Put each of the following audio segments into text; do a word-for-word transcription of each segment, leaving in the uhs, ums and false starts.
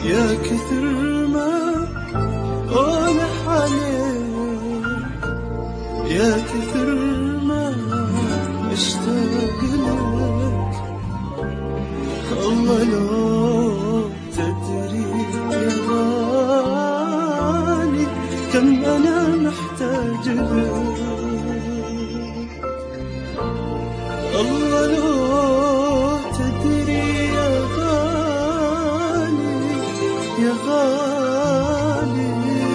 يا كثر ما ألح عليك، يا كثر ما اشتاق لك. الله لو تدري يا غالي كم أنا محتاج لك. الله لو تدري يا غالي يا غالي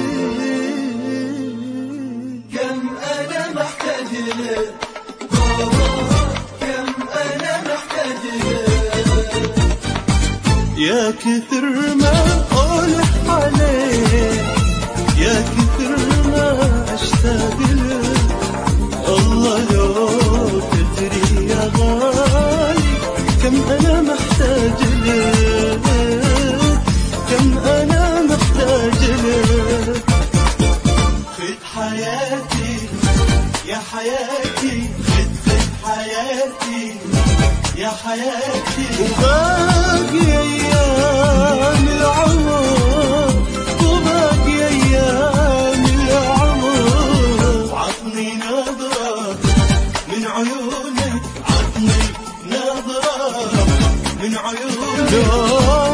كم أنا محتاج لك، كم أنا محتاج لك. يا كثر ما ألح عليك، يا كثر ما أشتاق لك. الله لو تدري يا غالي كم أنا محتاج لك، كم أنا محتاج لك. خذ حياتي يا حياتي، خذ خذ حياتي يا حياتي. وباقي أيام العمر، وباقي أيام العمر. عطني نظرة من عيونك، عطني نظرة من عيونك.